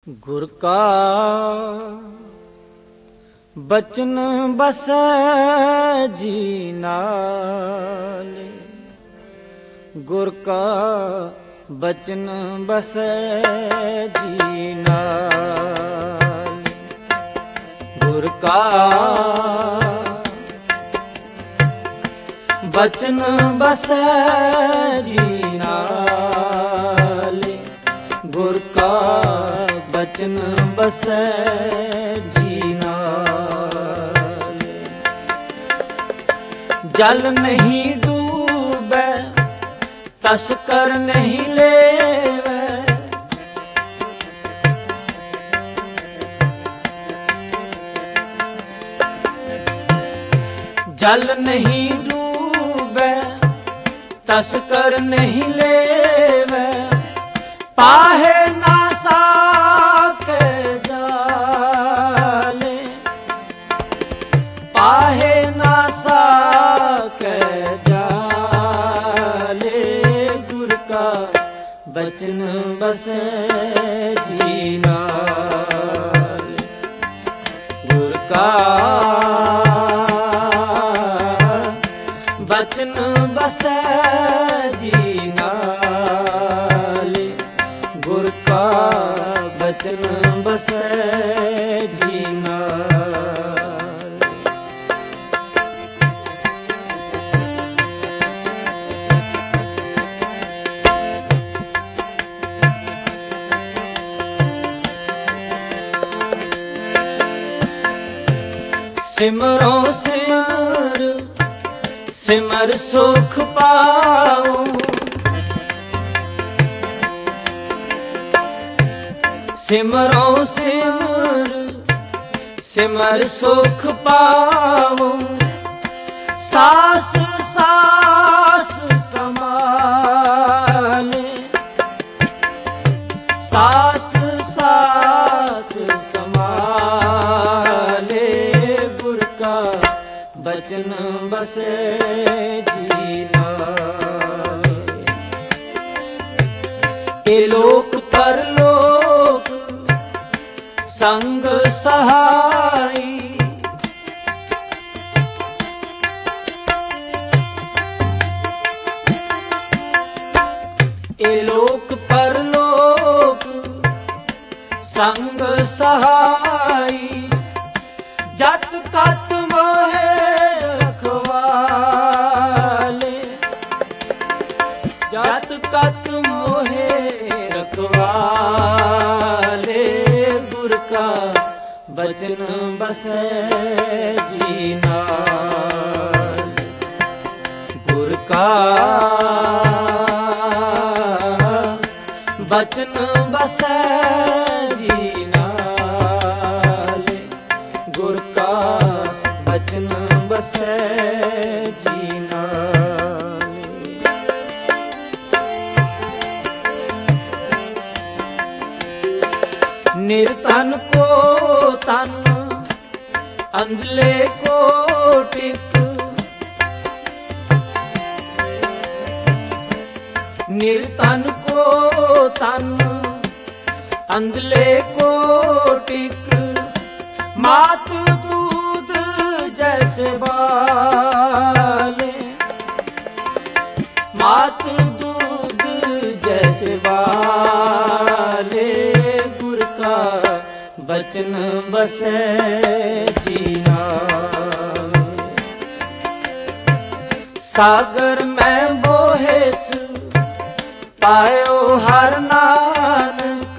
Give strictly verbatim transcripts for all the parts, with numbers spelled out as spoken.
ਗੁਰ ਕਾ ਬਚਨ ਬਸੈ ਜੀ ਨਾਲ, ਗੁਰ ਕਾ ਬਚਨ ਬਸੈ ਜੀ ਨਾਲ। ਗੁਰ ਕਾ ਬਚਨ ਬਸੈ ਜੀ ਨਾਲ, ਗੁਰ ਕਾ ਬਚਨ ਬਸੈ ਜੀ ਨਾਲ। ਜਲ ਨਹੀਂ ਡੂਬੈ ਤਸਕਰ ਨਹੀਂ ਲੇਵੈ, ਜਲ ਨਹੀਂ ਡੂਬੈ ਤਸਕਰ ਨਹੀਂ ਲੇਵੈ, ਪਾਹੇ ਨਾ ਸਾਕੇ ਜਾਲੇ, ਪਾਹੇ ਨਾ ਸਾਕੇ ਜਾਲੇ। ਗੁਰ ਕਾ ਬਚਨ ਬਸੈ ਜੀ ਨਾਲ, ਗੁਰ ਕਾ ਬਚਨ ਬਸੈ ਜੀ ਨਾਲ, ਗੁਰ ਕਾ ਬਚਨ ਬਸੈ ਜੀ ਨਾਲ। ਸਿਮਰੋ ਸਿਮਰ ਸਿਮਰ ਸੁਖ ਪਾਉ, ਸਿਮਰੋ ਸਿਮਰ ਸਿਮਰ ਸੁਖ ਪਾਉ, ਸਾਸ ਸਾਸ ਸਮਾਲੇ, ਸਾਸ ਸਾਸ ਸਮਾਲੇ। ਗੁਰ ਕਾ ਬਚਨ ਬਸੈ ਜੀ ਨਾਲ, ਇਹ ਲੋਕ ਪਰਲੋਕ ਸੰਗ ਸਹਾਈ, ਇਹ ਲੋਕ ਪਰਲੋਕ ਸੰਗ ਸਹਾਈ। ਜਤ ਕਤ ਮੋਹਿ ਰਖਵਾਲੇ, ਜਤ ਕਤ ਮੋਹਿ ਰਖਵਾਲੇ। ਗੁਰ ਕਾ ਬਚਨ ਬਸੈ ਜੀ ਨਾਲ, ਗੁਰ ਕਾ ਬਚਨ ਬਸੈ ਜੀ ਨਾਲ, ਗੁਰ ਕਾ ਬਚਨ ਬਸੈ ਜੀ ਨਾਲ। ਨਿਰਤਨ ਕੋ ਤਨ ਅੰਧਲੇ ਕੋ ਟਿਕ, ਨਿਰਤਨ ਕੋ ਤਨ ਅੰਧਲੇ ਕੋ ਟਿਕ, ਮਾਤ ਦੂਧ ਜੈਸੇ ਬਾਲੇ, ਮਾਤ दूध जैसे वाले। गुर का बचन बसै जी नाल, सागर में बोहित पायो हर नानक,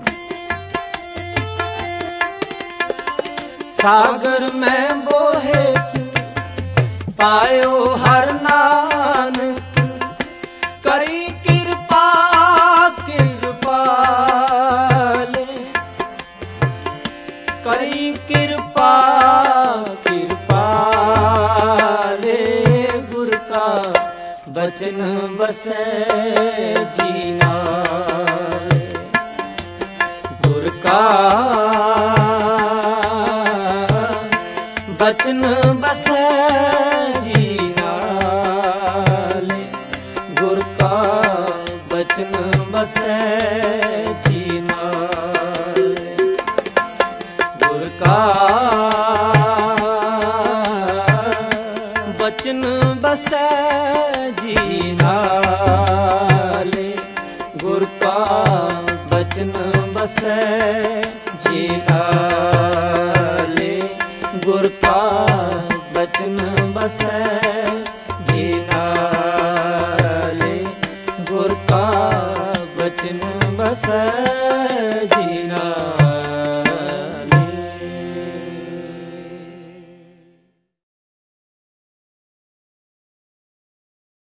सागर में बोहित पायो हर नानक। करी कृपा कृपाले, करी कृपा कृपाले। गुर का बचन बसै जी नाल, गुर का बचन बसै जी नाल, गुर का बचन बसै जी नाल। जी नाले गुर का बचन बसै जी नाले गुर का बचन बसै जी नाले गुर का बचन बसै जी नाले।